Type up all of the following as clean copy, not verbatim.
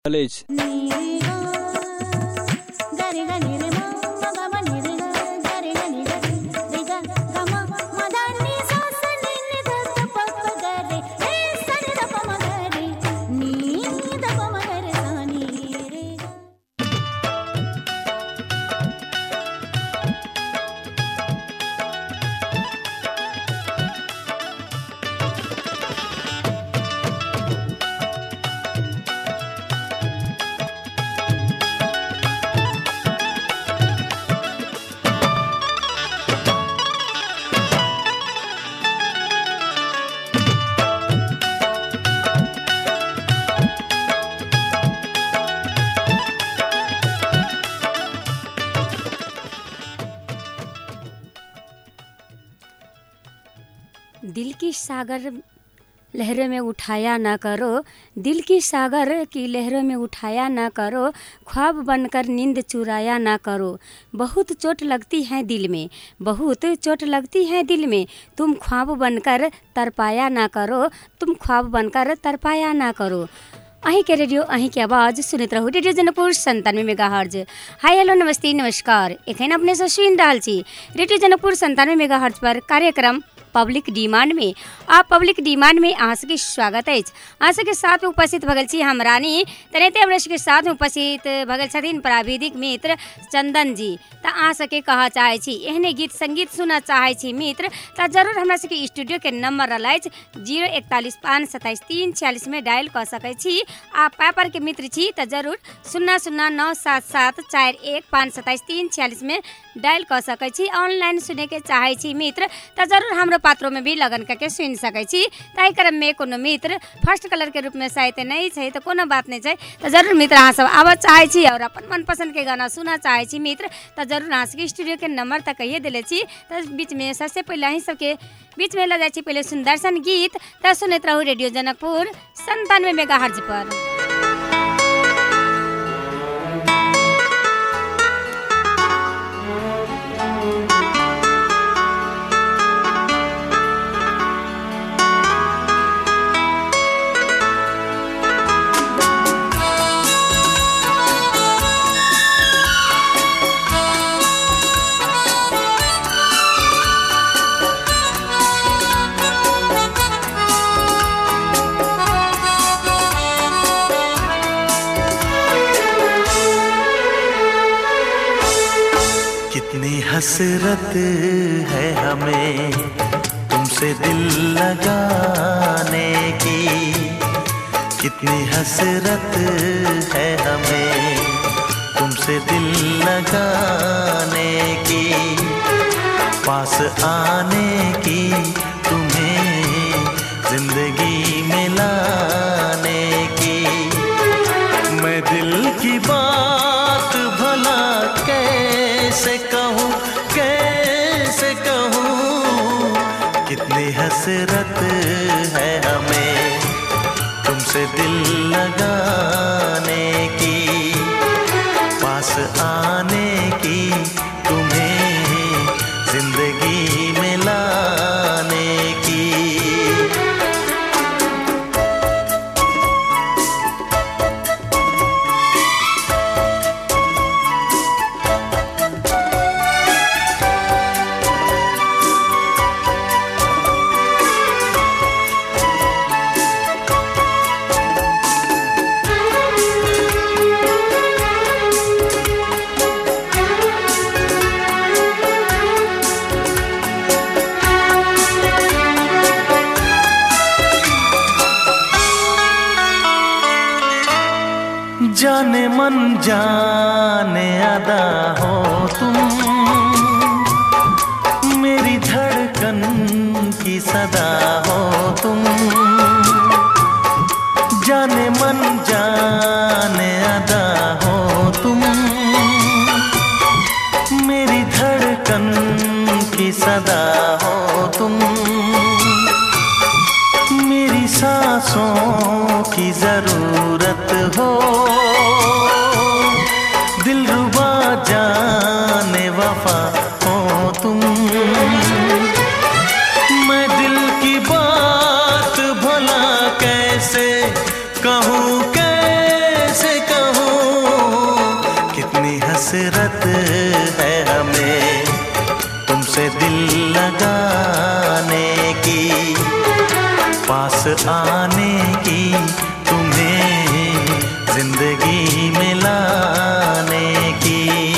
College. दिल की सागर लहरों में उठाया ना करो, दिल की सागर की लहरों में उठाया ना करो, ख्वाब बनकर नींद चुराया ना करो। बहुत चोट लगती है दिल में, बहुत चोट लगती है दिल में, तुम ख्वाब बनकर तरपाया ना करो, तुम ख्वाब बनकर तरपाया ना करो। अहीं के रेडियो अहीं के आवाज़ सुनते रहू radio Janakpur 97 megahertz. Hi hello नमस्ते नमस्कार, एखन अपने से सुन रहल छी रेडियो जनकपुर 97 मेगाहर्ज पर कार्यक्रम पब्लिक डिमांड में। आप पब्लिक डिमांड में अहाँ सबके स्वागत है। अहाँ सबके साथ में उपस्थित भगल छी हम रानी, तेनाहिते हमरा सबके साथ में उपस्थित भगल छथिन प्राविधिक मित्र चंदन जी। तो अहाँ सबके कह चाहे छी एहने गीत संगीत सुना चाहे छी मित्र तो जरूर हमरा सबके स्टूडियो के नंबर रहल 041577346 में डायल कर सकै छी। आप पेपर के मित्र छी तो जरूर 0097741577346 में डायल कर सकै छी। ऑनलाइन सुने के चाहे छी मित्र तो जरूर हमरो पात्रों में भी लगन करके सुन सकै छी। ताहि क्रम में कोनो मित्र फर्स्ट कलर के रूप में शायद नहीं है तो कोनो बात नहीं है तो जरूर मित्र अहाँ सब आवा चाहे छी और अपन मनपसंद के गाना सुना चाहे छी मित्र तो जरूर अहाँ सबके स्टूडियो के नंबर तक कहिए दिले छी। तो बीच में सबसे पहले ही सबके बीच में लगा छी पहले सुंदर सन गीत तो सुनते रहू रेडियो जनकपुर 97 मेगाहर्ज पर। हसरत है हमें तुमसे दिल लगाने की, कितनी हसरत है हमें तुमसे दिल लगाने की, पास आने की तुम्हें जिंदगी में लाने की। मैं दिल की बात भला कैसे कहूँ, कैसे कहूँ, कितनी हसरत है हमें तुमसे दिल लगाने की, पास आने की तुम्हें जिंदगी में लाने की। जाने मन जाने अदा हो तुम, मेरी धड़कन की सदा हो तुम। जाने मन जाने अदा हो तुम, मेरी धड़कन की सदा हो तुम। मेरी सांसों की जरूरत हो, दिलरुबा जाने वफा हो तुम। मैं दिल की बात भला कैसे कहूँ, हसरत है हमें तुमसे दिल लगाने की, पास आने की, तुम्हें जिंदगी में लाने की।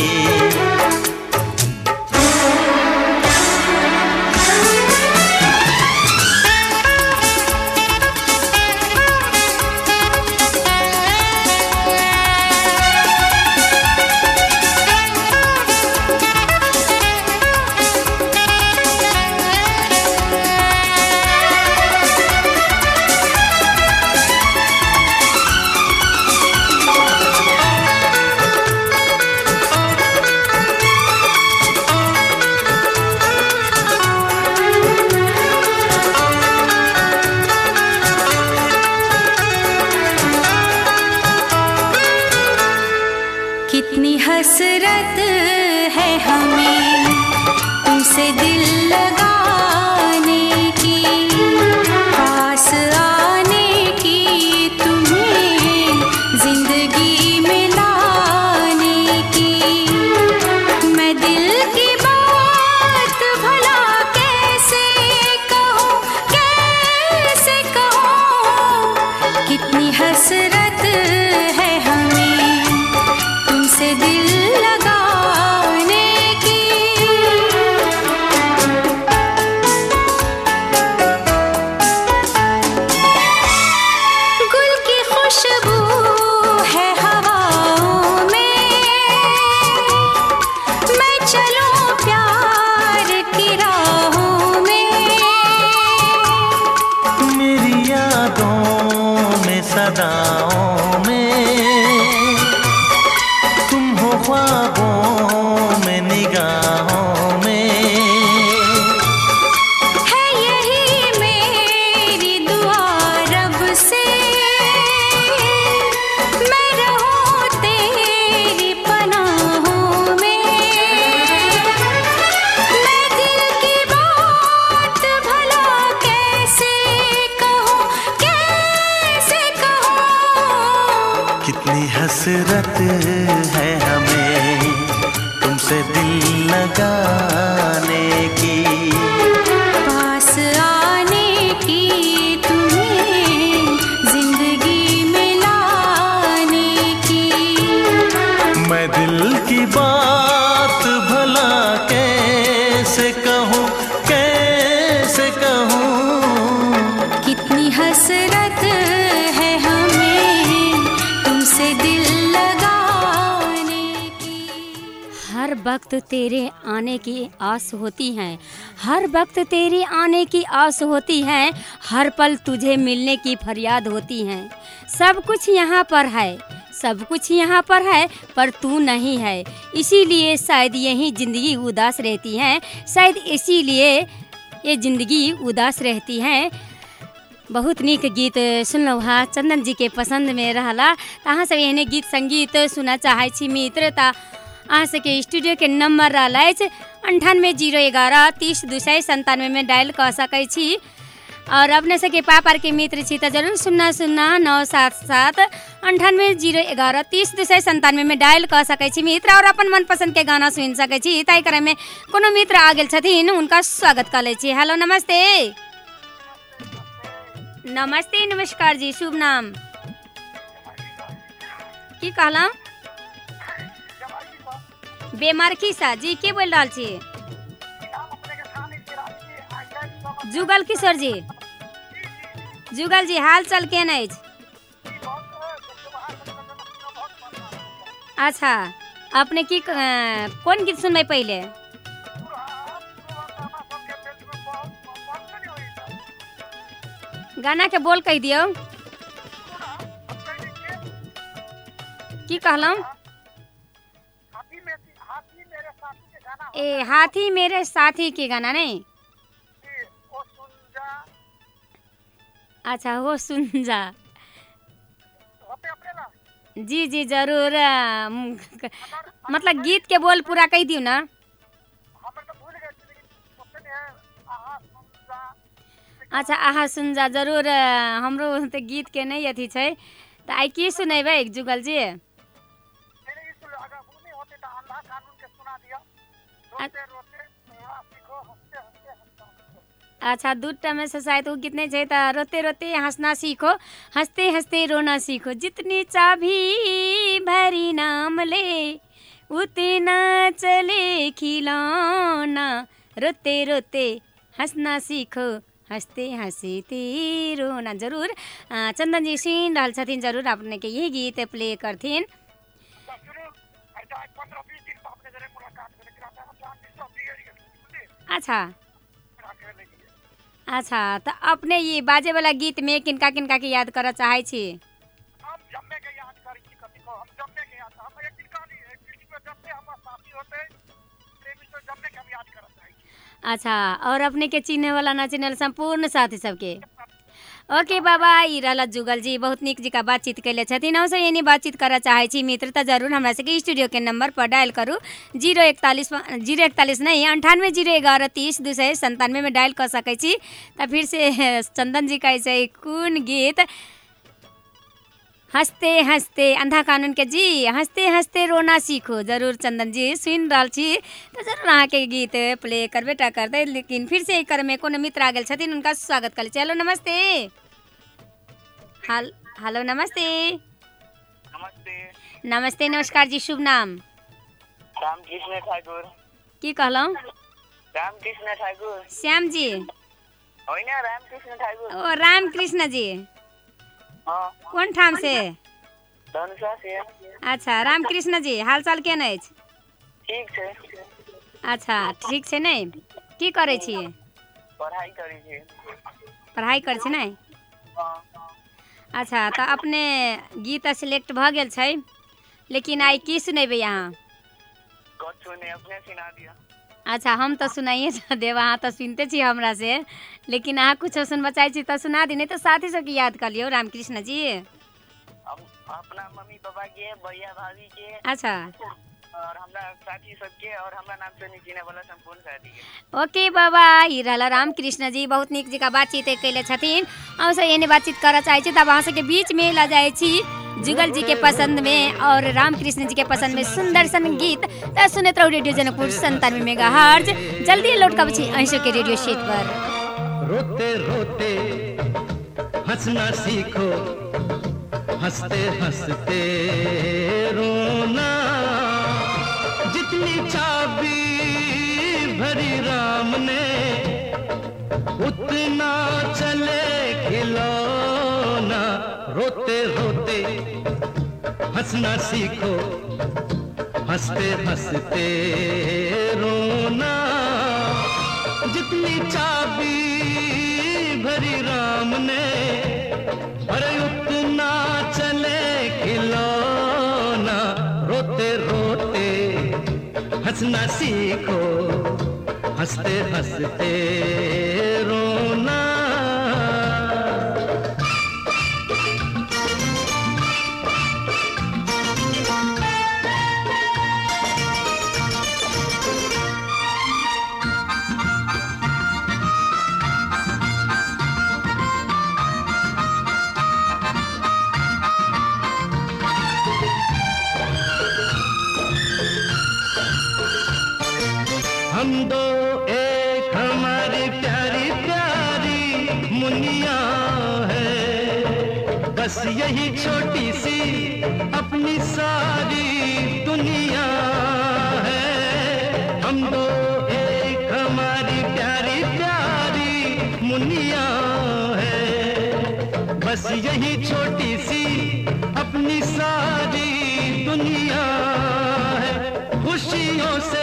कितनी हसरत है हमें तुमसे दिल लगाने की, पास आने की, तुम्हें जिंदगी में लाने की। मैं दिल की बात भला कैसे कहूँ, कैसे कहूँ, कितनी हसरत है हमें तुमसे दिल लगाने की। गुल की खुशबू है हवाओं में, मैं चलूं प्यार की राहों में। मेरी यादों में सदाओं में, तुम हो ख्वाबों में निगाहों में। है यही मेरी दुआ रब से, मैं रहूं तेरी पनाहों में। मैं दिल की बात भला कैसे कहूँ, कैसे कहूँ, कितनी हसरत है हमें तुमसे दिल लगाने की, पास आने की, तुम्हें जिंदगी में लाने की। मैं दिल की बात भला कैसे कहूँ, कैसे कहूँ। कितनी हसरत है हमें तुमसे दिल लगाने की। हर वक्त तेरे आने की आस होती है, हर वक्त तेरे आने की आस होती है, हर पल तुझे मिलने की फरियाद होती है। सब कुछ यहाँ पर है, सब कुछ यहाँ पर है, पर तू नहीं है, इसीलिए शायद यही ज़िंदगी उदास रहती है, शायद इसीलिए ये ज़िंदगी उदास रहती है। बहुत नीक गीत सुनलहुँ हाँ, चंदन जी के पसंद में रहला। अहाँ सब एहने गीत संगीत सुना चाहै छी मित्र त अहाँ सबके स्टूडियो के नंबर रहल अछि 9801 30 297 में डायल कऽ सकै छी। और अपने सबके पापर के मित्र छी त जरूर 00977 9801 30 297 में डायल कऽ सकै छी मित्र, और अपन मनपसंद के गाना सुनि सकै छी। ताहि क्रम में कोनो मित्र आ गेल छथिन, उनका स्वागत कऽ लै छी। हेलो नमस्ते। नमस्ते नमस्कार जी, शुभ नाम की कहलहुँ? बेमारखी सा जी, के बोल रहल छी? जुगल किशोर जी, जुगल जी हाल चाल केहन अछि? अच्छा, अपने की कोन गीत सुनबै पहिले? गाना के बोल कहि दियौ। की कहलहुँ? ए हाथी मेरे साथी के गाना नहीं? अच्छा वो सुन जा। जी जी जरूर, मतलब गीत के बोल पूरा कह दियो ना। अच्छा आहा सुन जा जरूर, हमरो तो गीत के नहीं अथी छै, तो आई की सुनेबै जुगल जी? अच्छा दूटा में से शायद वो कितने चाहिए था। रोते रोते हंसना सीखो, हंसते हंसते रोना सीखो, जितनी चाबी भरी नाम ले उतना चले खिलौना, रोते रोते हंसना सीखो, हंसते हंसते रोना। जरूर चंदन जी सुन रहल छथिन, जरूर अपने के यही गीत प्ले करथिन। अच्छा अच्छा, तो अपने ये बाजे वाला गीत में किनका किनका के याद करऽ चाहे छी? अच्छा, और अपने के चिन्हे वाला ना चिन्हे वाला संपूर्ण साथी सबके। ओके बाबा, ई रहला जुगल जी, बहुत निक जी का बातचीत कैले छथिन। हमसे यानी बातचीत करऽ चाहे छी मित्र तो जरूर हमरा से स्टूडियो के नंबर पर डायल करू 041 नहीं 98 011 30 297 में डायल कर सकै छी। तो फिर से चंदन जी कहै छै कोन गीत? हंसते हंसते अंधा कानून के जी, हंसते हंसते रोना सीखो। जरूर चंदन जी सुन रहा छी तो जरूर अहाँ के गीत प्ले करबे टा कर दे। लेकिन फिर से एक में कोनो मित्र आ गए छथिन, उनका स्वागत कर। हेलो नमस्ते। हेलो नमस्ते। नमस्ते नमस्ते नमस्कार जी, शुभ नाम? रामकृष्ण ठाकुर। की कहलौं? रामकृष्ण ठाकुर। श्याम जी? होइन रामकृष्ण ठाकुर। ओ रामकृष्ण जी, कौन ठाम से? धनुषा से। अच्छा रामकृष्ण जी, हाल चाल केहन अछि? ठीक छै। अच्छा ठीक छै ने? की करै छियै? पढ़ाई करै छी। पढ़ाई करै छी ने? अच्छा, तो अपने गीत सिलेक्ट भ गेल छै, लेकिन आई की सुनेबै अहाँ? कथु ने अपने सुना दिया। अच्छा हम तो सुनाइए देव, अहाँ तो सुनते छी हमरा से, लेकिन अहाँ कुछ सुनबा चाहै छी तो सुना दी, नहीं तो साथी सबके याद कर लियो रामकृष्ण जी। अपना मम्मी पापा के, भैया भाभी के, अच्छा और हमरा साथी सबके, और हमरा नाम से चिन्हे वाला संपूर्ण साथी के। ओके बाबा, ई रहला रामकृष्ण जी, बहुत निक जी का बातचीत कैले छथिन। हमसे एने बातचीत करऽ चाहै छी तब अहाँ सबके बीच में ला जाए छी जुगल जी के पसंद में और रामकृष्ण जी के पसंद में सुंदर सन गीत। तो सुनते रहो रेडियो जनकपुर 97 मेगाहर्ट्ज। जल्दी लौट कब छी अंशु के रेडियो सेट पर। रोते रोते हंसना सीखो, हंसते हंसते रोना, जितनी चाबी भरी राम ने उतना चले खिलौना। रोते रोते हंसना सीखो, हंसते हंसते रोना, जितनी चाबी भरी राम ने अरे उतना चले खिलौना। रोते रोते हंसना सीखो, हंसते हंसते रोना। हम दो एक हमारी प्यारी प्यारी मुनिया है, बस यही छोटी सी अपनी सारी दुनिया है। हम दो एक हमारी प्यारी प्यारी मुनिया है, बस यही छोटी सी अपनी सारी दुनिया है। खुशियों से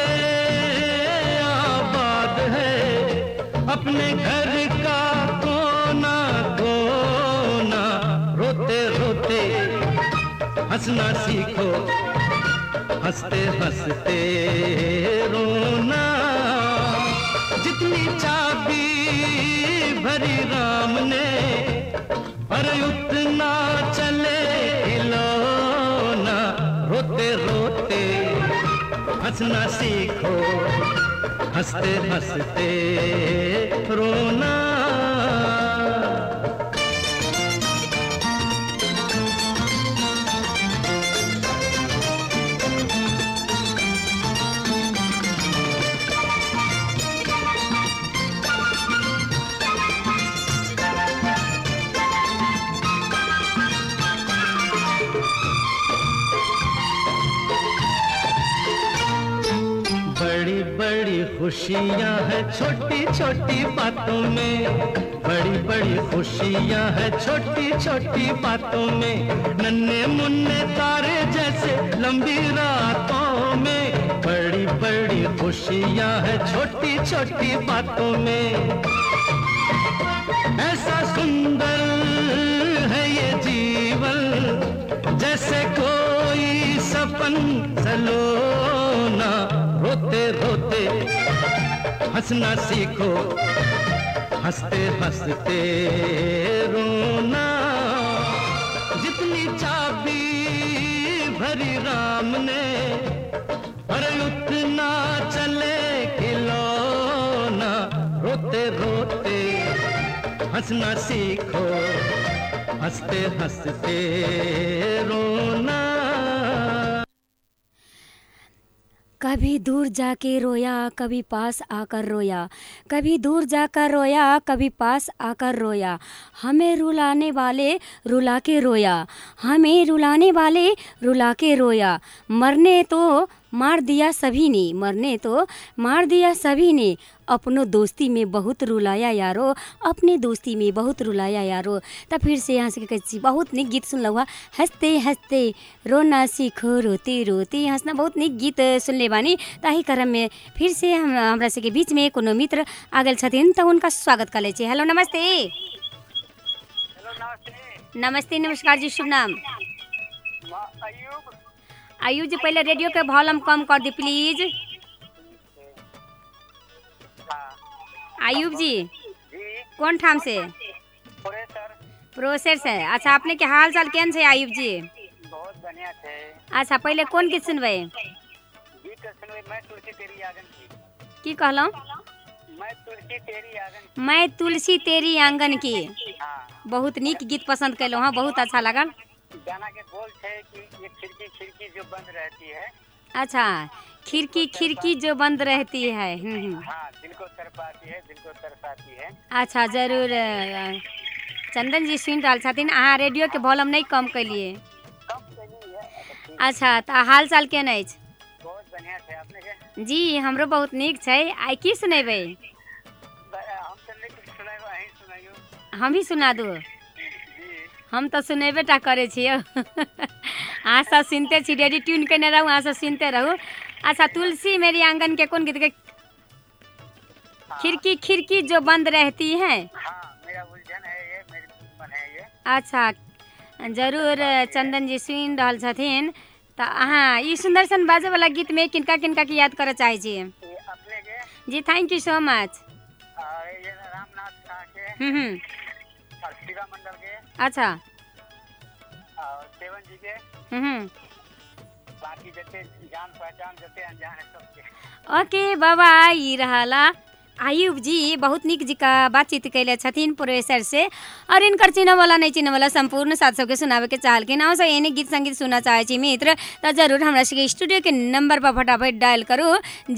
अपने घर का कोना कोना। रोते रोते हंसना सीखो, हंसते हंसते रोना, जितनी चाबी भरी राम ने पर उतना चले खिलौना। रोते रोते हंसना सीखो, हंसते हंसते रोना। खुशियाँ हैं छोटी छोटी बातों में, बड़ी बड़ी खुशियाँ हैं छोटी छोटी बातों में, नन्हे मुन्ने तारे जैसे लंबी रातों में, बड़ी बड़ी खुशियाँ हैं छोटी छोटी बातों में। ऐसा सुंदर है ये जीवन जैसे कोई सपन सलोना, रोते रोते हंसना सीखो, हंसते हंसते रोना, जितनी चाबी भरी राम ने पर उतना चले खिलौना, रोते रोते हंसना सीखो, हंसते हंसते रोना। कभी दूर जाके रोया कभी पास आकर रोया, कभी दूर जाकर रोया कभी पास आकर रोया, हमें रुलाने वाले रुला के रोया, हमें रुलाने वाले रुला के रोया, मरने तो मार दिया सभी ने, मरने तो मार दिया सभी ने, अपनों दोस्ती में बहुत रुलाया यारो, अपने दोस्ती में बहुत रुलाया यारो। तब फिर से यहाँ से कैसी बहुत निक गीत सुन लगा, हंसते हंसते रोना सीखो, रोते रोते हंसना, बहुत निक गीत सुन ले बानी। ताही क्रम में फिर से हमरा से के बीच में कोनो मित्र आ गए छथिन तो उनका स्वागत कर ले छी। हेलो नमस्ते। हेलो नमस्ते। नमस्ते नमस्कार जी, शुभ नाम? अयूब। आयुब जी पहले रेडियो के वॉल्यूम कम कर दी प्लीज। आयुब जी कौन ठाम से? प्रोसेस से। अच्छा अपने के हाल चाल केन से आयुब जी? बहुत बढ़िया थे। अच्छा पहले कौन गीत सुनबे? गीत सुनबे मैं तुलसी तेरी आंगन की। कहलो? मैं तुलसी तेरी आंगन। मैं तुलसी तेरी आंगन की। हाँ। बहुत नीक गीत पसंद कैलो, हाँ बहुत अच्छा लगल। गाना के बोल थे कि ये खिड़की खिड़की जो बंद रहती है। अच्छा खिड़की खिड़की जो बंद रहती है। हाँ, दिल को तरपाती है, दिल को तरसाती है। अच्छा जरूर चंदन जी सुन रहा छथिन, अहाँ रेडियो के वॉल्यूम नहीं कम कैलिए? कम कैली है। अच्छा तो हाल चाल केन अछि? बहुत बढ़िया थे। अपने के? जी हमरो बहुत नीक छै। आई की सुनेबै? हम तो नहीं सुनाइयो, अहीं सुनाइयो। हम ही सुना दू? हम तो सुनेबे टा करे छियो। अहाँ सब सुनते छी, रेडी ट्यून केने रहू, अहाँ सब सुनते रहू। अच्छा तुलसी मेरी आंगन के कौन गीत के? खिड़की खिड़की जो बंद रहती है। हाँ, मेरा उलझन है ये, मेरी मन है ये। अच्छा जरूर चंदन जी सुन रहल छथिन तो अहाँ ई सुंदर सन बाजे वाला गीत में किनका किनका की याद करे चाहे छी? अपने के? जी थैंक यू सो मच। ये रामनाथ शाह के और शिवा मंडल के। अच्छा और सेवन जी के। बाकी जैसे जान पहचान जैसे अनजान है सबके। ओके बाबा ई रहला आयुब जी, बहुत निक जी का बातचीत कैले छथिन प्रोफेसर से, और इनकर चिन्ह वाला नहीं चिन्ह वाला संपूर्ण साथ सबके सुनावे के चाहलखिन। और एने गीत संगीत सुनना चाहे छी मित्र तो जरूर हमरा से स्टूडियो के नंबर पर फटाफट डायल करू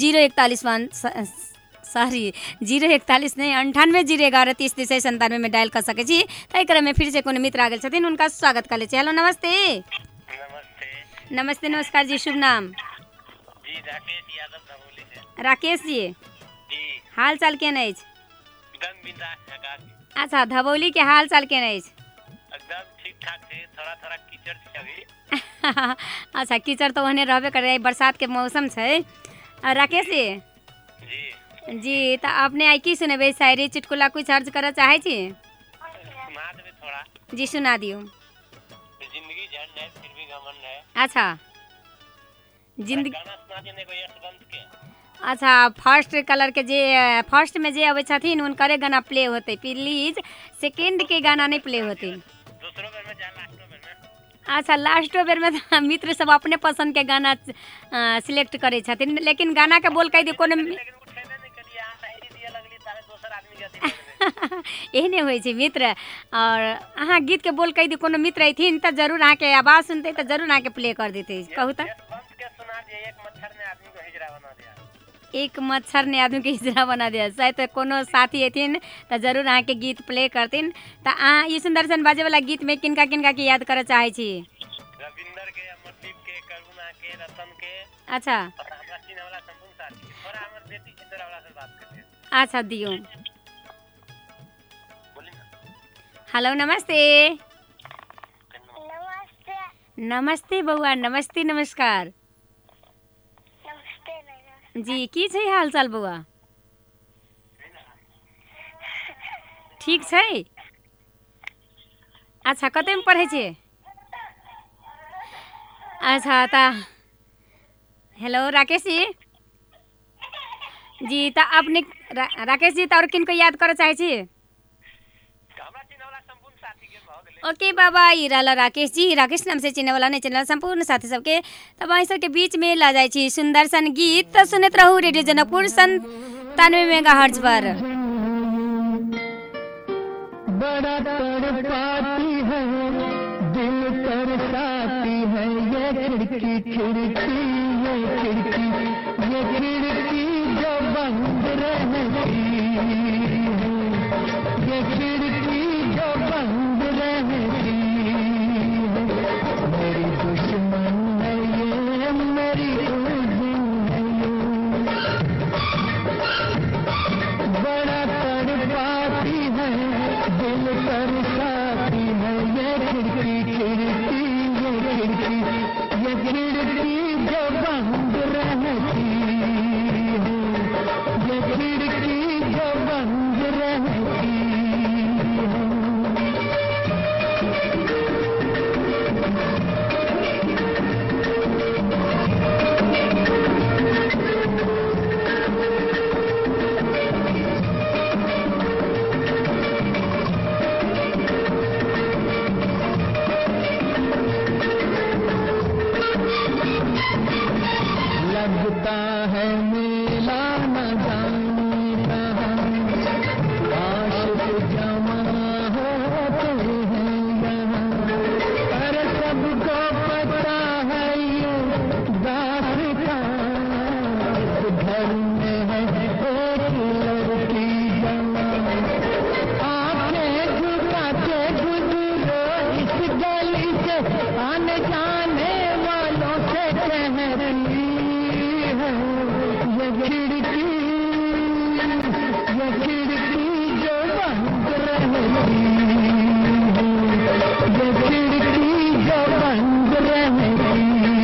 041 नहीं 98 011 30 93 में डायल कर सके छी। तय क्रम में फिर से कोनो मित्र आ गए छथिन, उनका स्वागत कर ले छी। हेलो नमस्ते। नमस्ते। नमस्ते नमस्कार जी, शुभ नाम? जी राकेश यादव धवोली से। राकेश जी जी हाल चाल केन अछि? एकदम बिंदास। अच्छा धवोली के हाल चाल केन अछि? एकदम ठीक ठाक है, थोड़ा थोड़ा कीचड़ छै अभी। अच्छा कीचड़ तो ओहने रहबे करे, बरसात के मौसम छै। राकेश जी जी तो अपने आई की सुनेबे? शायरी चुटकुला कुछ अर्ज करे चाहे छी? सुना देबे थोड़ा। जी सुना दियो। जिंदगी झंड है फिर भी घमंड है। अच्छा जिंदगी गाना सुना देने को यशवंत के। अच्छा फर्स्ट कलर के जे फर्स्ट में जे अबै छथिन उनकरे गाना प्ले होते, प्लीज सेकंड के गाना नहीं प्ले होते। दूसरो बेर में जा, लास्टो बेर में। अच्छा लास्टो बेर में मित्र सब अपने पसंद के गाना सिलेक्ट करे छथिन, लेकिन गाना के बोल कह दी कोनो एहने होइ छै मित्र। और अहाँ गीत के बोल कह दी कोनो मित्र अथिन तो जरूर अहाँ के आवाज सुनते तो जरूर अहाँ के प्ले कर देते। कहू तो एक मच्छर ने आदमी के हिजरा बना दिया। शायद कोनो साथी अथिन तो जरूर अहाँ के गीत प्ले करथिन। तो अहाँ ई सुंदर सन बाजे वाला गीत में किनका किनका की याद करे चाहे छी? रविंदर के, अमरदीप के, करुणा के, रतन के अच्छा और हमरा चिन्ह वाला संपूर्ण साथी और हमर बेटी चित्रा वाला से बात करते हैं। अच्छा दियो। बोली ना। हेलो नमस्ते। नमस्ते। नमस्ते बउआ, नमस्ते नमस्कार नमस्ते नैना। जी। की छै हाल चाल बउआ? ठीक छै। अच्छा कते में पढ़े छे? अच्छा ता हेलो राकेश जी। जी ता अपने राकेश जी और किनको याद करे चाहे छी? हमरा चिन्ह वाला संपूर्ण साथी के भ गेलै। ओके बाबा, ई रहला राकेश जी। राकेश नाम से चिन्हे वाला नहीं चिन्हे वाला संपूर्ण साथी सबके तब अहीं सबके बीच में ला जाए छी सुंदर सन गीत। तो सुनत रहू रेडियो जनकपुर 97 मेगाहर्ट्ज पर। बड़ा तड़पाती है दिल तरसाती है ये खिड़की खिड़की ये खिड़की ये खिड़की जो बंद रहती है ये खिड़की जो बंद रहती है मेरी दुश्मन है ये मेरी उलझन है ये बड़ा तड़पाती है दिल तरसाती है ये खिड़की खिड़की ये खिड़की ये खिड़की जो बंद रहती है ये खिड़की जो बंद रहती है। लगता है मेला न जाने कहाँ आशिक जमा होते हैं यहाँ अरे सबको पता है ये दास्तां इस घर में है एक लड़की जवान आंखें झुकाते गुजरो इस गली से आने जाने वालों से कहती ये खिड़की जो बंद रहती ये खिड़की जो बंद रहती।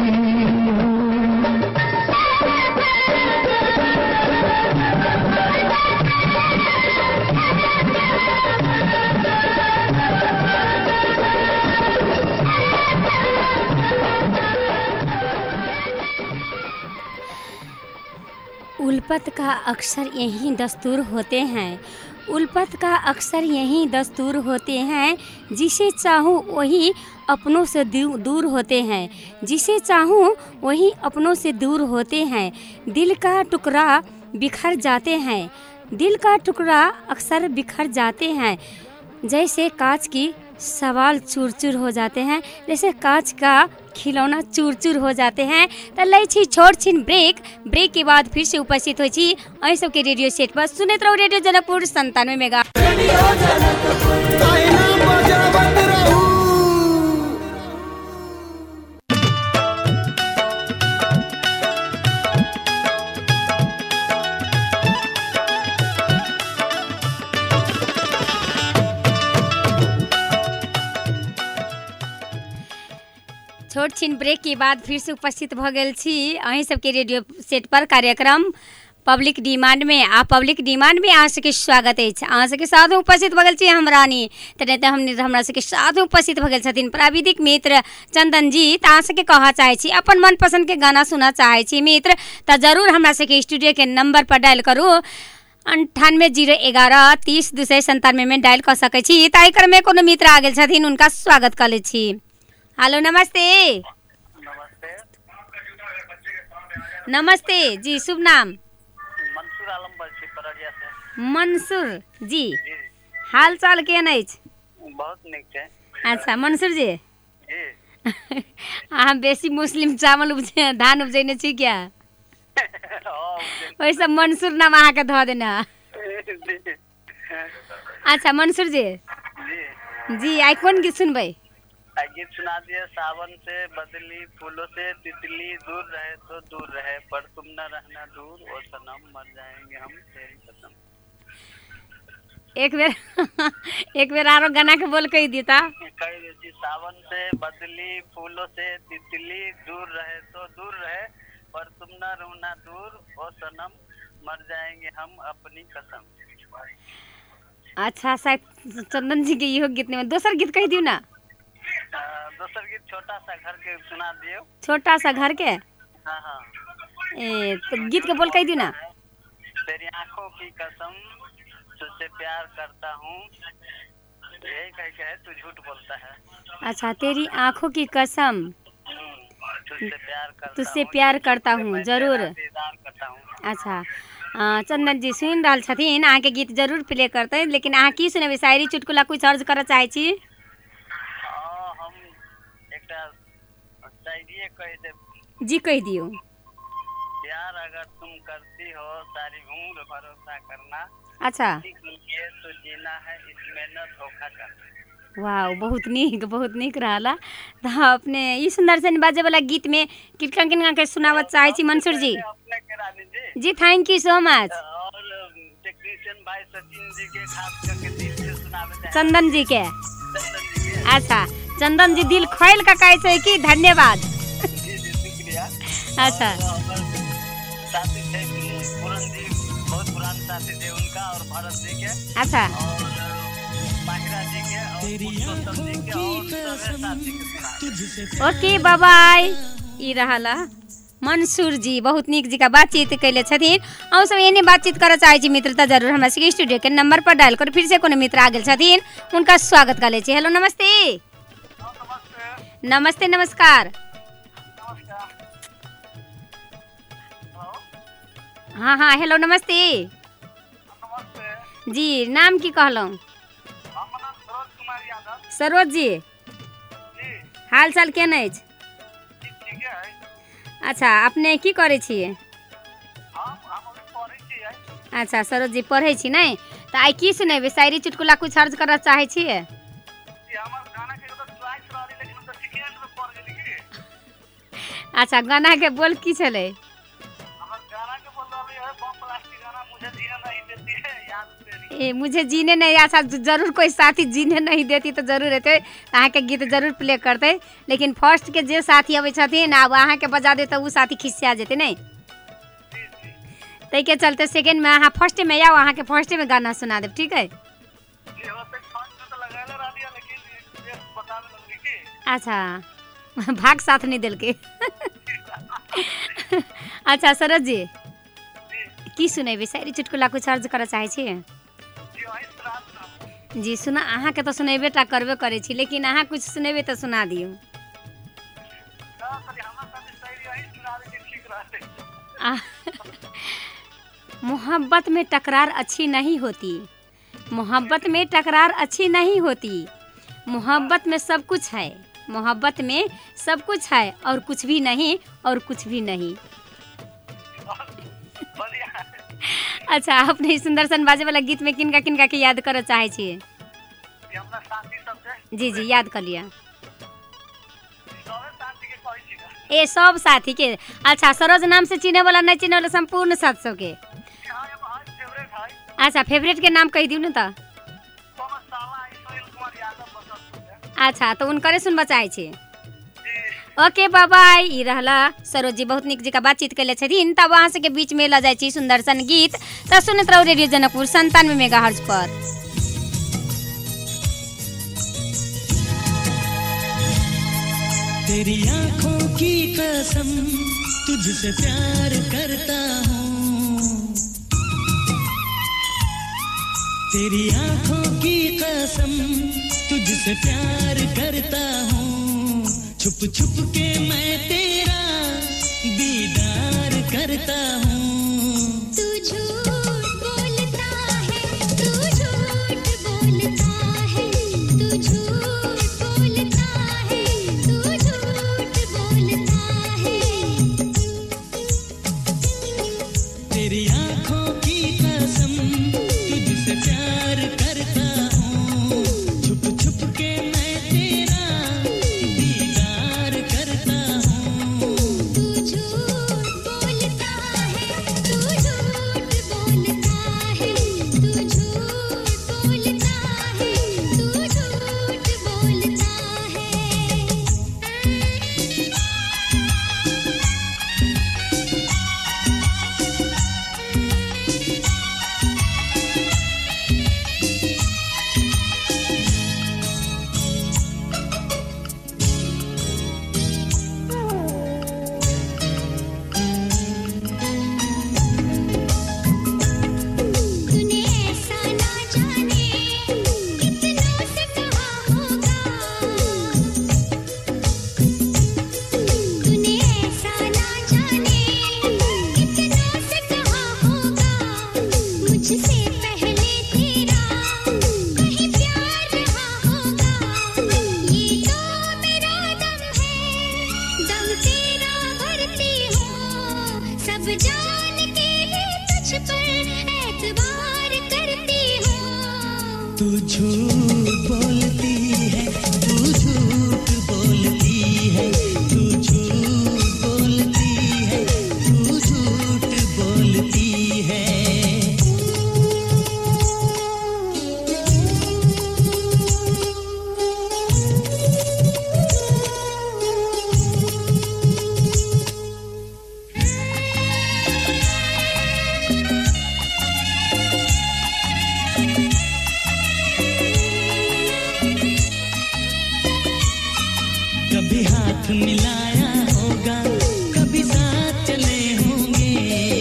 उल्पत का अक्सर यही दस्तूर होते हैं। उल्पत का अक्सर यही दस्तूर होते हैं। जिसे चाहूँ वही अपनों से दूर होते हैं। जिसे चाहूँ वही अपनों से दूर होते हैं। दिल का टुकड़ा बिखर जाते हैं। दिल का टुकड़ा अक्सर बिखर जाते हैं। जैसे कांच की सवाल चूर चूर हो जाते हैं। जैसे कांच का खिलौना चूर चूर हो जाते हैं। तो लै छी छोड़ छिन ब्रेक के बाद फिर से उपस्थित हो छी अहीं सबके रेडियो सेट पर। सुनत रहो रेडियो जनकपुर 97 मेगा। छोट छिन ब्रेक के बाद फिर से उपस्थित भ गेल छी अहीं सबके रेडियो सेट पर कार्यक्रम पब्लिक डिमांड में। आ पब्लिक डिमांड में अहाँ सबके स्वागत अछि। अहाँ सबके साथ उपस्थित भ गेल छी हम रानी। तऽ हमरा सबके साथ उपस्थित भ गेल छथिन प्राविधिक मित्र चंदन जी। तऽ अहाँ सबके कहऽ चाहै छी अपन मनपसंद के गाना सुनऽ चाहै छी मित्र तऽ जरूर हमरा सबके स्टूडियो के नंबर पर डायल करू 9801 30 297 में डायल कर सकै छी। तऽ एकर में कोनो मित्र आ गेल छथिन उनका स्वागत कर लै छी। हेलो नमस्ते। नमस्ते। नमस्ते जी, शुभ नाम? मंसूर आलम बलसी पररिया से। मंसूर जी, हाल चाल केहन अछि? बहुत नीक छै। अच्छा मंसूर जी, जी अहाँ बेसी मुस्लिम चावल उपजे धान उपजेने छी क्या? वैसे मंसूर नाम अहाँके धऽ देना। अच्छा मंसूर जी, जी आइ कोन गीत सुनबै? गीत सुना दिए। सावन से बदली फूलों से तितली, दूर रहे तो दूर रहे पर तुम न रहना दूर, ओ सनम मर जाएंगे हम तेरी कसम। एक बेर आरो गाना के बोल कही देता। कही देती। सावन से बदली फूलों से तितली, दूर रहे तो दूर रहे पर तुम न रहना दूर, ओ सनम मर जाएंगे हम अपनी कसम। अच्छा शायद चंदन जी के इहो गीत में दोसर गीत कह दियो ना। दोसर गीत छोटा सा घर के सुना दियो। छोटा सा घर के। हाँ हाँ। तो गीत के बोल कह दियो ना। तेरी आंखों की कसम तुझसे प्यार करता हूँ, यही कह के है तू झूठ बोलता है। अच्छा तेरी आंखों की कसम तुझसे प्यार करता हूँ जरूर। अच्छा चंदन जी सुन रहा छथिन, अहाँ के गीत जरूर प्ले करते, लेकिन अहाँ की सुनेबे? शायरी चुटकुला कुछ अर्ज करऽ चाहे छी? हम एकटा शायरी कह दे। जी कह दियो। प्यार अगर तुम करती हो सारी उम्र भरोसा करना। अच्छा तो जीना है इसमें न धोखा करना। वाह बहुत नीक रहला। तो अपने ई सुंदर से बाजे वाला गीत में किनका किनका के सुनावत चाहे छी मंसूर जी? जी थैंक यू सो मच। और टेक्नीशियन भाई सचिन जी के खास करके दिल से सुनावे। चंदन जी के। अच्छा चंदन जी दिल खोल का कहे छै कि धन्यवाद। शुक्रिया। अच्छा साथी थे पूरन जी, बहुत पुराने साथी थे उनका, और भरत जी के। अच्छा और माहिरा जी के और उत्तम जी के और सभी साथी के। Okay bye bye. ई रहला मंसूर जी, बहुत नीक जी का बातचीत कैले छथिन। और सब एने बातचीत करऽ चाहे छी मित्र त जरूर हमरा सबके स्टूडियो के नंबर पर डायल कर। फिर से कोनो मित्र आ गेल छथिन, उनका स्वागत कर ले छी। हेलो नमस्ते। नमस्ते नमस्कार। हाँ हेलो नमस्ते जी। नाम की कहलौं? सरोज जी हाल चाल केहन अछि? अच्छा अपने की करे छियै? अच्छा सरोज जी पढ़े छी नहीं? तो आई की सुनेबे? शायरी चुटकुला कुछ अर्ज करऽ चाहे छियै? अच्छा गाना के बोल की छले? मुझे जीने नहीं। अच्छा जरूर कोई साथी जीने नहीं देती तो जरूर रहते अहाँ के गीत जरूर प्ले करते, लेकिन फर्स्ट के जे साथी अबै छथिन आब अहाँ के बजा दे तो उ साथी खिसिया जेते नहीं। तै के चलते सेकंड में अहाँ फर्स्ट में आओ, अहाँ के फर्स्ट में गाना सुना देब, ठीक है? अच्छा भाग साथ नहीं दिल के। अच्छा सरोज जी की सुनेबे? शायरी चुटकुला कुछ अर्ज करऽ चाहे छी? जी सुना। अहाँ के तो सुनेबे टा करबे करे छी, लेकिन अहाँ कुछ सुनेबे तो सुना दियो। मोहब्बत में टकरार अच्छी नहीं होती, मोहब्बत में टकरार अच्छी नहीं होती, मोहब्बत में सब कुछ है, मोहब्बत में सब कुछ है और कुछ भी नहीं, और कुछ भी नहीं। अच्छा अपने सुंदर सन बाजे वाला गीत में किनका किनका के याद करऽ चाहे छी? जी याद कर लिया। ए सब साथी के। अच्छा सरोज नाम से चिन्हे वाला नहीं चिन्हे वाला संपूर्ण 700 के। अच्छा फेवरेट के नाम कह दियो ना तो। अच्छा तो उनकरे सुनबा चाहे छी? Okay bye bye. ई रहला सरोज जी, बहुत निक जी का बातचीत कैले छथिन। तब वहाँ से के बीच में ला जाए छी सुंदर सन गीत। तो सुनत रहो रेडियो जनकपुर 97 मेगाहर्ट्ज पर। तेरी आंखों की कसम तुझसे प्यार करता हूँ, तेरी आंखों की कसम तुझसे प्यार करता हूँ। छुप छुप के मैं तेरा दीदार करता हूँ। तू झूठ बोलता है, तू झूठ बोलता है, तू झूठ बोलता है, तू झूठ बोलता है। तेरी आंखों की कसम तुझसे प्यार करता हूँ। छुप छुप के मैं तेरा अब जान के लिए तुझ पर एतबार करती हूँ। तू झूठ बोलती है, तू झूठ बोलती है, तू झूठ बोलती है, तू झूठ बोलती है। कभी हाथ मिलाया होगा, कभी साथ चले होंगे,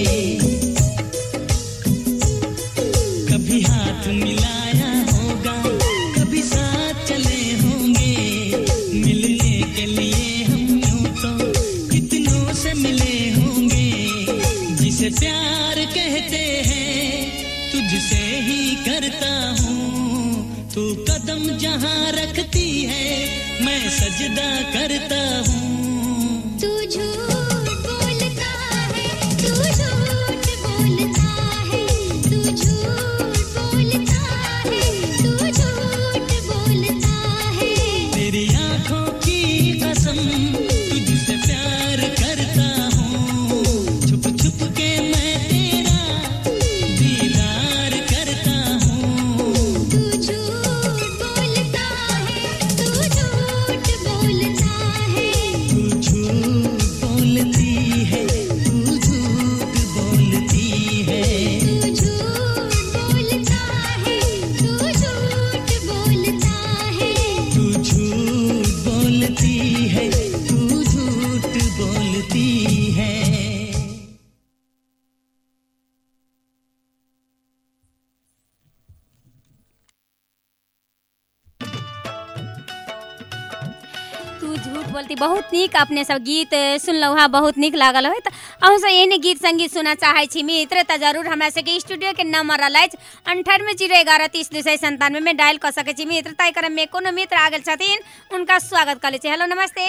कभी हाथ मिलाया होगा, कभी साथ चले होंगे। मिलने के लिए हम यूं तो कितनों से मिले होंगे। जिसे प्यार कहते हैं तुझसे ही करता हूँ। तू कदम जहाँ रखती है मैं सजदा करता हूँ। तू झूठ बोलता है, तू झूठ बोलता है, तू झूठ बोलता है, तू झूठ बोलता है। तेरी आँखों की कसम तुझसे प्यार करता हूँ। छुप छुप के मैं तेरा दीदार करता हूँ। तू झूठ बोलता है, तू झूठ बोलता है, तू झूठ बोलती है, तू झूठ बोलती है, तू झूठ बोलता है, तू झूठ बोलता है। तू झूठ बोलती है, तू झूठ बोलती है। तू झूठ बोलती बहुत नीक अपने सब गीत सुनलहुँ हाँ, बहुत नीक लागल हो। तऽ अहूँसँ एहने गीत संगीत सुनऽ चाहै छी मित्र तऽ जरूर हमरा सबके स्टूडियो के नंबर अछि 9801132297 में डायल कऽ सकै छी मित्र। ताहि क्रममे कोनो मित्र आ गेल छथिन, हुनका स्वागत कऽ लै छी। हेलो नमस्ते।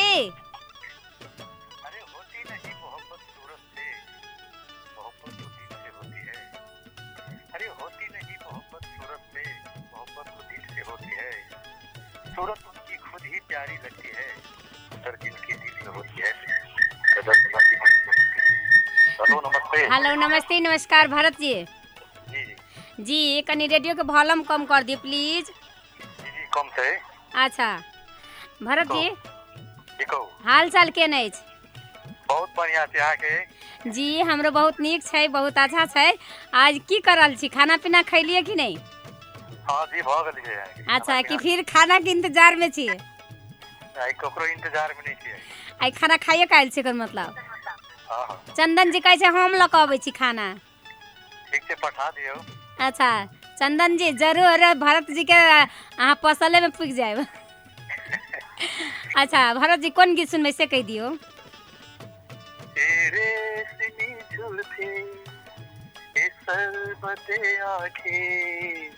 अरे होती नहीं मोहब्बत सूरत से, मोहब्बत तो दिल से होती है। अरे होती नहीं मोहब्बत सूरत से, मोहब्बत तो दिल से होती है। सूरत उनकी खुद ही प्यारी लगती है, दर्द जिनके दिल में होती है, कदर तुम्हारी मन में होती है। हेलो नमस्ते। हेलो नमस्ते नमस्कार भरत जी। जी जी कनि रेडियो के वॉल्यूम कम कर दियो प्लीज। जी कम छै। अच्छा भरत जी जी कहू। हाल चाल केहन अछि? बहुत बढ़िया छै अहाँके। जी हमरो बहुत नीक छै, बहुत अच्छा छै। आज की कर रहल छी, खाना पीना खैलिए कि नहीं? हाँ जी भऽ गेल छै। अच्छा कि फिर खाना के इंतजार में छी? आइ ककरो इंतजार में नहीं छियै। आई खाना खाइए काल्हि छै एकर मतलब? हाँ हाँ चंदन जी कहै छै हम लऽ कऽ अबै छी खाना। ठीक छै पठा दियौ। अच्छा चंदन जी जरूर भरत जी के अहाँ पसले में पुगि जाएब। अच्छा भरत जी कोन गीत सुनबै से कहि दियौ। तेरे सिनी झुलते ये सरबते आँखें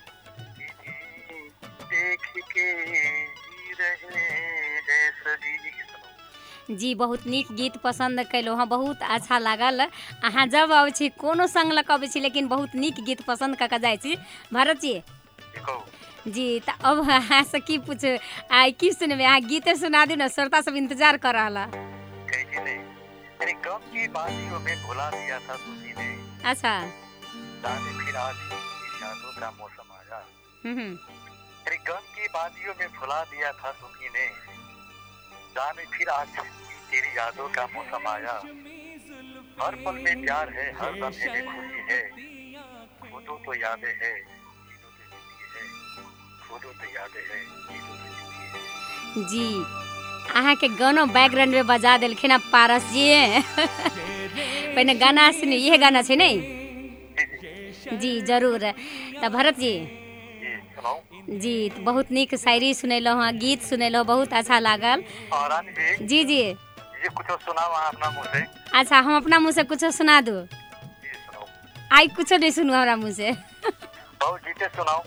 देख के जी रहे हैं सभी। जी बहुत नीक गीत पसंद कैलहुँ हँ, बहुत अच्छा लागल। अहाँ जब अबै छी कोनो संग लऽ कऽ अबै छी, लेकिन बहुत नीक गीत पसंद कऽ कऽ जाइ छी। भरत जी जी तऽ अब अहाँ से की पूछ आइ की सुनबै, अहाँ गीते सुना दियौ ने, श्रोता सब इंतजार कर रहा। कैसी नहीं मेरे गम की बातियों में भुला दिया था तुमने। अच्छा जाने फिर आज तेरी यादों का मौसम आया। मेरे गम की बातियों में भुला दिया था तुमने। जाने फिर आज तेरी यादों का मौसम आया। हर पल में प्यार है, हर लम्हे में खुशी है। खुदों तो यादें है, चीजों से जिंदगी है। खुदों तो यादें है, चीजों से जिंदगी है। जी अहाँ के गाना बैकग्राउंड में बजा देलखिन अब पारस जी। पहले गाना सुनी, ये गाना छै नहीं? जी जरूर। तऽ भरत जी जी तऽ बहुत नीक शायरी सुनेलहुँ हँ, गीत सुनेलहुँ, बहुत अच्छा लागल। और जी जी ये कुछ सुनाओ अपना मुँह से। अच्छा हम अपना मुँह से कुछ सुना दूँ? जी सुनाओ। आई कुछ नहीं सुनू हमारा मुँह से। बहुत गीते सुनाओ।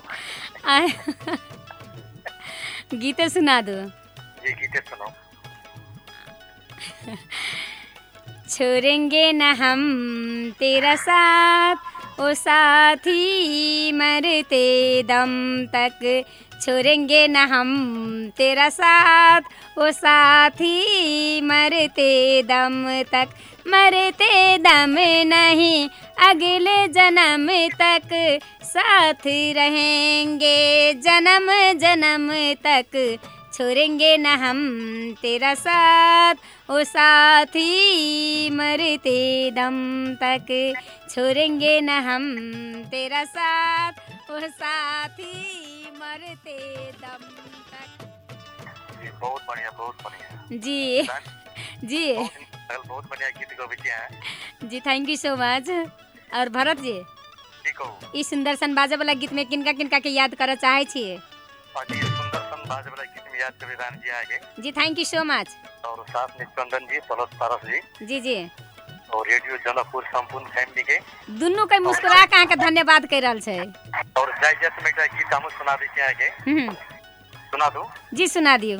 गीते सुना दो। ये गीते सुनाओ। छोड़ेंगे न हम तेरा साथ ओ साथी मरते दम तक, छोड़ेंगे न हम तेरा साथ ओ साथी मरते दम तक, मरते दम नहीं अगले जन्म तक साथ रहेंगे जन्म जन्म तक, छोड़ेंगे न हम तेरा साथ ओ साथी मरते दम तक, छोड़ेंगे न हम तेरा साथ ओ साथी मरते दम तक। जी बहुत बढ़िया जी जी बहुत बढ़िया गीत गौबिया है जी, थैंक यू सो मच। और भरत जी जी कहू इस सुंदर सन बाजे वाला गीत में किनका किनका के याद करऽ चाहे छियै? और ये सुंदर सन बाजे वाला गीत में याद कभी राम जी आगे जी, थैंक यू सो मच। और साथ में चंदन जी, पलस पारस जी जी जी और रेडियो जनकपुर संपूर्ण फैमिली के दुनू के मुस्कुरा के अहाँके धन्यवाद कह रहल छै। और जय जय में एक गीत हम सुना दी आगे सुना दो जी, सुना दियो।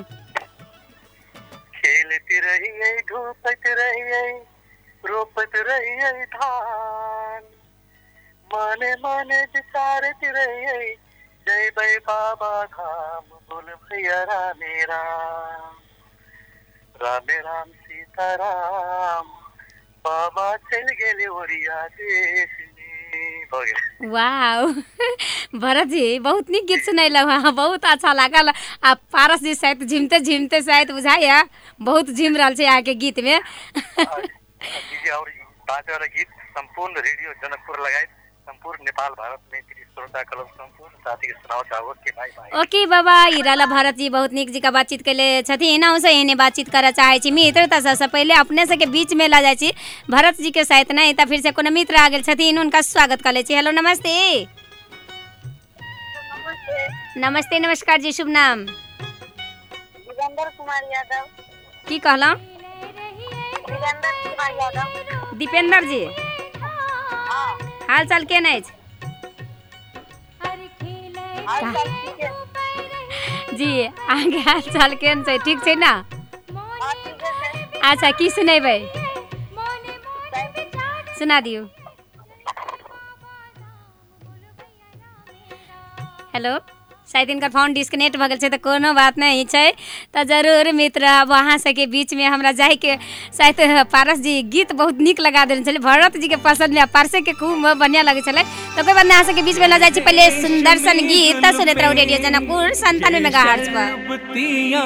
खेलती रहिए धूपत रहिए रोपत रहिए धान, माने माने विचारती रहिए जय भाई बाबा धाम, बोल भैया रामे राम रामे राम सीताराम, बाबा चल गेले ओरिया देश में। वाह भरत जी बहुत नीक गीत सुनैलहुँ हँ, बहुत अच्छा लागल। आ पारस जी शायद झिमते झिमते शायद बुझाइए बहुत झिम रहल छै अहाँके गीत में। जी और बाजे वाला गीत संपूर्ण रेडियो जनकपुर लगायत संपूर्ण नेपाल भारत में श्रोता कलम संपूर्ण साथी के सुनाओ चाहो के भाई भाई। ओके बाबा, ई रहला भरत जी बहुत नीक जगह बातचीत कैले छथिन। अहूँ से एहने बातचीत करऽ चाहे छी मित्र, तऽ सबसे पहले अपने सबके बीच में ला जाइ छी भरत जी के साथ नहीं तऽ फिर से कोनो मित्र आ गेल छथिन, उनका स्वागत कर ले छी। हेलो नमस्ते। नमस्ते नमस्कार जी, शुभ नाम? दिगंबर कुमार यादव। की कहलहुँ? दिगंबर कुमार यादव। दीपेंद्र जी हाल चाल केहन अछि? जी आगे हाल चाल केहन छै? ठीक छै ना? अच्छा की सुनेबै? सुना दियौ। हेलो, शायद इनकर फोन डिस्कनेक्ट भऽ गेल छै तऽ कोनो बात नहीं छै, तऽ जरूर मित्र अब अहाँ सबके बीच में हमरा जाइके शायद पारस जी गीत बहुत नीक लगा देने छलै, भरत जी के पसंद में पारसे के खूब बढ़िया लगे छलै, तो कोई बात नहीं अहाँ सबके बीच में ला जाइ छी पहले सुंदर सन गीत सुनैत रहू रेडियो जनकपुर 97 मेगाहर्ट्ज पर।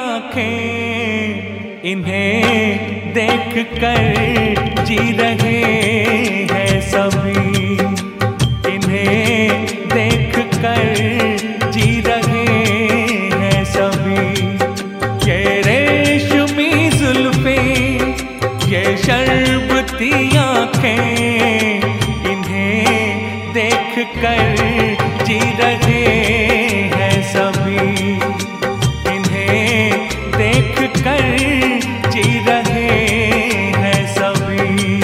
इन्हें देख कर जी रहे हैं सभी, इन्हें देख कर जी रहे हैं सभी, ये रेशमी जुल्फें ये शरबती आँखें, इन्हें देख कर जी रहे हैं सभी, इन्हें देख कर जी रहे हैं सभी।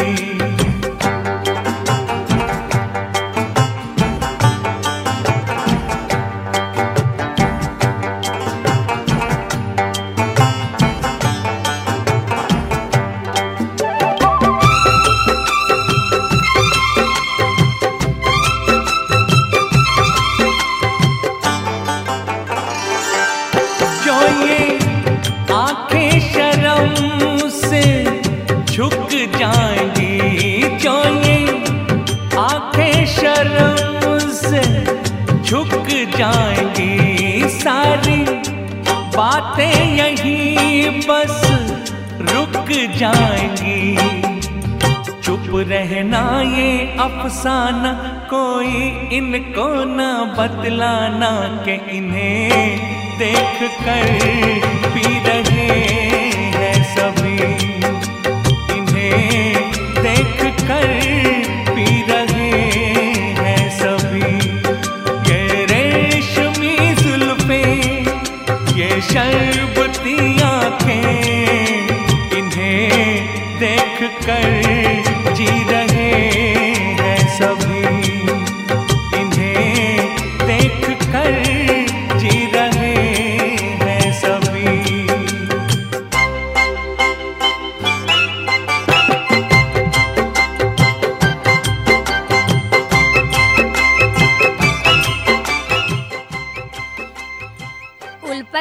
जो ये आंखें शर्म से झुक जाएंगी, जो ये आंखें शर्म से झुक जाएंगी, सारी बातें यहीं बस रुक जाएंगी, चुप रहना ये अफसाना कोई इनको न बतलाना, के इन्हें देख कर पी रहे हैं सभी, इन्हें देख कर पी रहे हैं सभी, ये रेशमी जुल्फें ये शरबती आँखें, इन्हें देख कर जी रहे हैं सभी, इन्हें देख कर जी रहे हैं सभी।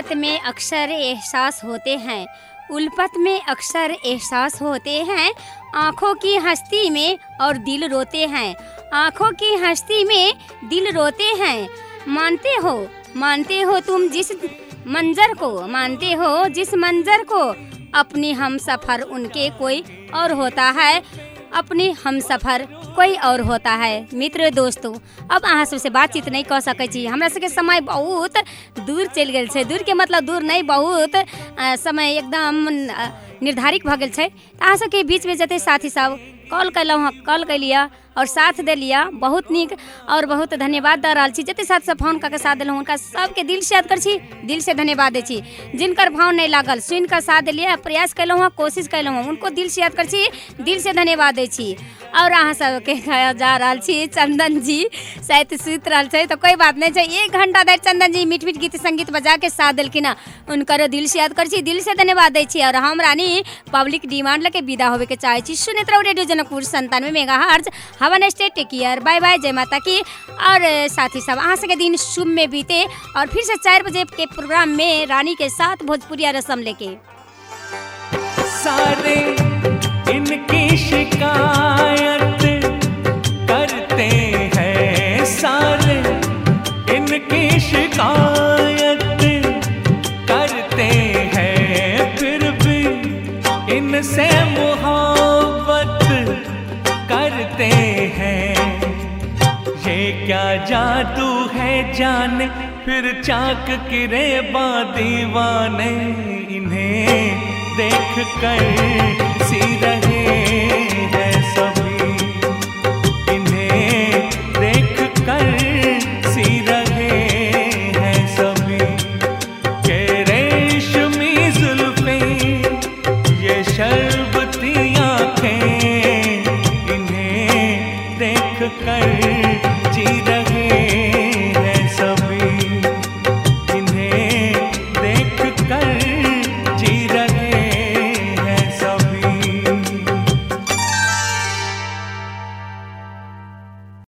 उल्फत में अक्सर एहसास होते हैं, उल्फत में अक्सर एहसास होते हैं, आँखों की हस्ती में और दिल रोते हैं, आँखों की हस्ती में दिल रोते हैं। मानते हो तुम जिस मंजर को, मानते हो जिस मंजर को, अपनी हम सफ़र उनके कोई और होता है, अपनी हम सफ़र कोई और होता है। मित्र दोस्तों, अब अहाँ सबसे बातचीत नहीं कह सकै छी, हमरा सबके समय बहुत दूर चलि गेल छै। दूर के मतलब दूर नहीं, बहुत समय एकदम निर्धारित भऽ गेल छै। अहाँ सबके बीच में जते साथी सब कॉल कैलिया और साथ देलिया, बहुत नीक और बहुत धन्यवाद दऽ रहल छी। जते साथ सब फोन करके साथ देलहुँ हुनका सबके दिल से याद कर छी, दिल से धन्यवाद दै छी। जिनकर भाव नहीं लागल, सुन कर साथ देलिए, प्रयास कैलहुँ हँ, कोशिश कैलहुँ हँ, उनको दिल से याद कर छी, दिल से धन्यवाद दै छी। और अहाँ सबके जा रहल छी चंदन जी शायद सुति रहल छै, तो कोई बात नहीं छै। 1 घंटा धरि चंदन जी मीठ मीठ गीत संगीत बजा के साथ देलखिन हँ, उनकर दिल से याद कर छी, दिल से धन्यवाद दै छी। और हम रानी पब्लिक डिमांड लेके विदा होवे के चाहे छी। सुनैत रहू radio Janakpur 97 megahertz. Have a nice day, take care, bye bye, जय माता की। और साथी सब अहाँ सबके दिन शुभ में बीते। और फिर से 4 बजे के प्रोग्राम में रानी के साथ भोजपुरिया रसम लेके सारे इनकी शिकायत करते हैं, सारे इनकी शिकायत करते हैं, फिर भी इनसे मोहब्बत करते हैं। ये क्या जादू है जाने, फिर चाक गिरे दीवाने, इन्हें देख कर सी रहे